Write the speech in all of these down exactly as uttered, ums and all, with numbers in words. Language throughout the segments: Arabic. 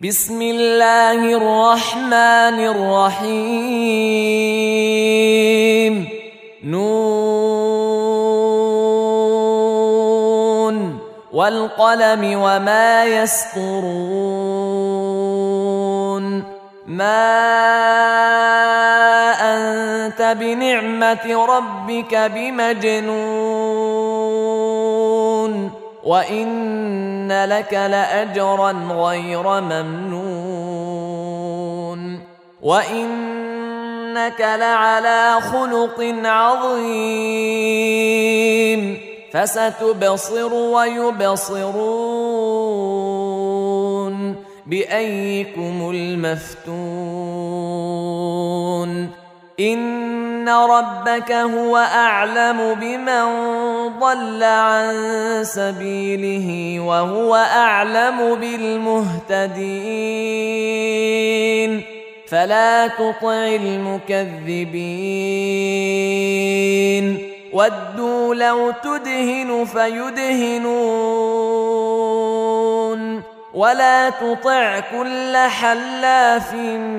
بسم الله الرحمن الرحيم نون والقلم وما يسطرون ما أنت بنعمة ربك بمجنون وإن لك لأجرا غير ممنون وإنك لعلى خلق عظيم فستبصر ويبصرون بأيكم المفتون إن ربك هو أعلم بمن ضل عن سبيله وهو أعلم بالمهتدين فلا تطع المكذبين ودوا لو تدهن فيدهنون ولا تطع كل حلاف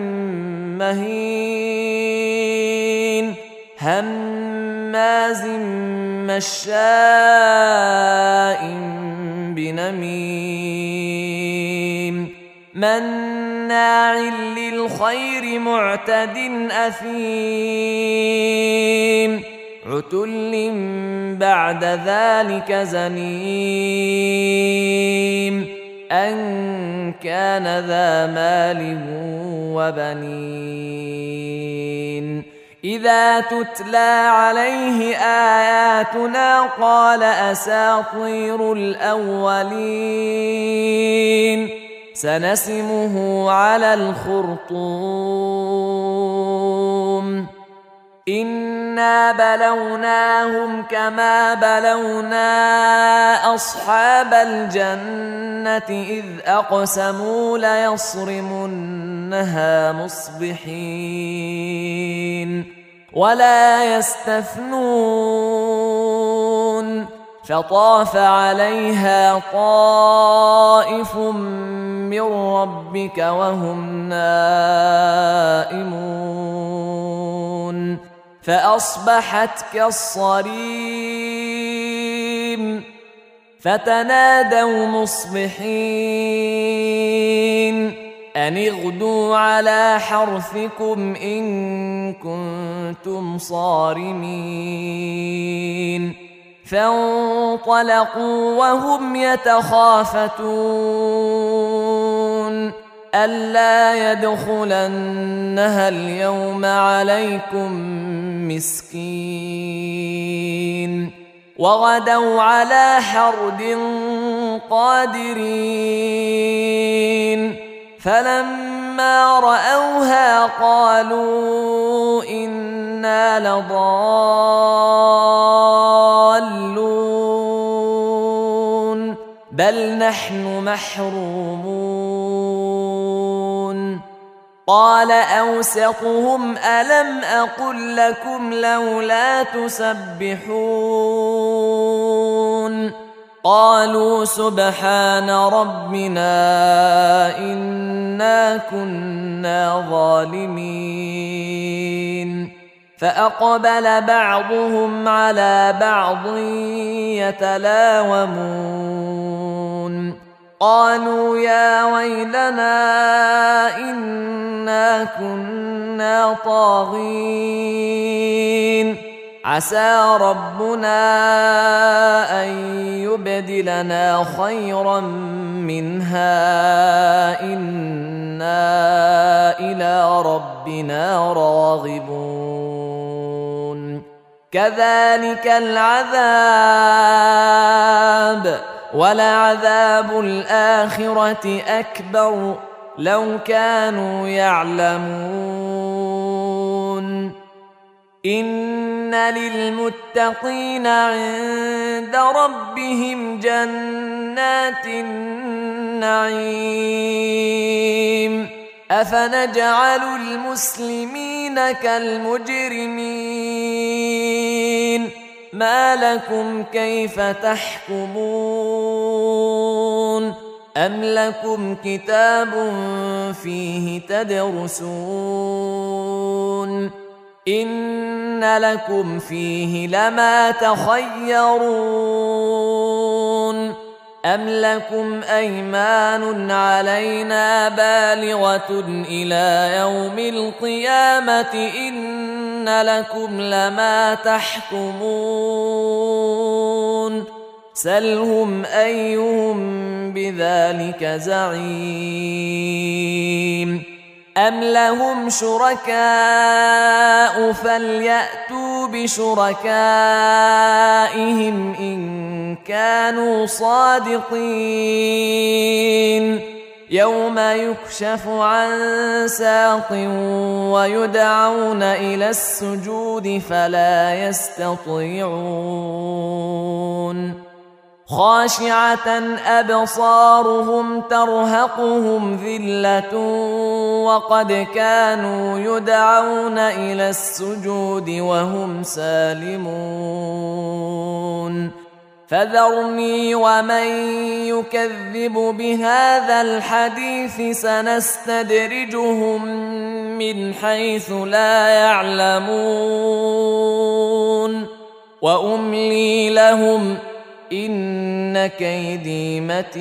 مهين هماز مشاء بنميم مناع للخير معتد أثيم عتل بعد ذلك زنيم أن كان ذا مال وبنين إذا تتلى عليه آياتنا قال أساطير الأولين سنسمه على الخرطوم إنا بلوناهم كما بلونا أصحاب الجنة إذ أقسموا ليصرمنها مصبحين ولا يستثنون فطاف عليها طائف من ربك وهم نائمون فأصبحت كالصريم فتنادوا مصبحين أن اغدوا على حرثكم إن كنتم صارمين فانطلقوا وهم يتخافتون ألا يدخلنها اليوم عليكم مسكين وغدوا على حرد قادرين فلما رأوها قالوا إنا لضالون بل نحن محرومون قال أوسطهم ألم أقل لكم لولا تسبحون قالوا سبحان ربنا إنا كنا ظالمين فأقبل بعضهم على بعض يتلاومون قالوا يا ويلنا إنا كنا طاغين عسى ربنا أن يبدلنا خيرا منها إنا إلى ربنا راغبون كذلك العذاب ولعذاب الآخرة أكبر لو كانوا يعلمون إن للمتقين عند ربهم جنات النعيم أفنجعل المسلمين كالمجرمين ما لكم كيف تحكمون أم لكم كتاب فيه تدرسون إن لكم فيه لما تخيرون أم لكم أيمان علينا بالغة إلى يوم القيامة إن لكم لما تحكمون سلهم أيهم بذلك زعيم أم لهم شركاء فليأتوا بشركائهم إن كانوا صادقين يوم يكشف عن ساق ويدعون إلى السجود فلا يستطيعون خاشعة أبصارهم ترهقهم ذلة وقد كانوا يدعون إلى السجود وهم سالمون فذرني ومن يكذب بهذا الحديث سنستدرجهم من حيث لا يعلمون وأملي لهم إن كيدي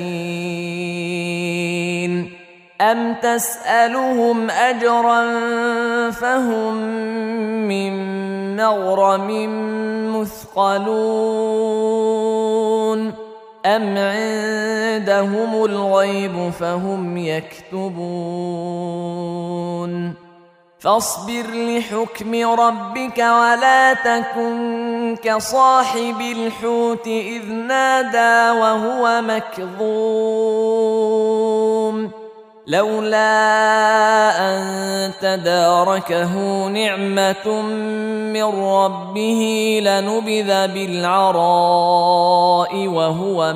متين أم تسألهم أجرا فهم من مغرم مثقلون أم عندهم الغيب فهم يكتبون فاصبر لحكم ربك ولا تكن كصاحب الحوت إذ نادى وهو مكظوم لولا أن تداركه نعمة من ربه لنبذ بالعراء وهو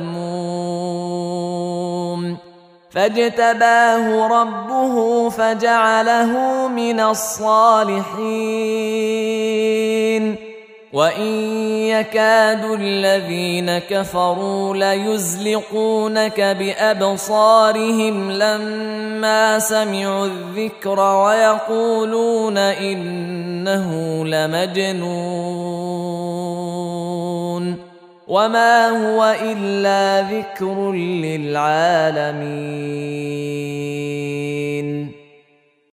مذموم فاجتباه ربه فجعله من الصالحين وإن يكاد الذين كفروا ليزلقونك بأبصارهم لما سمعوا الذكر ويقولون إنه لمجنون وما هو إلا ذكر للعالمين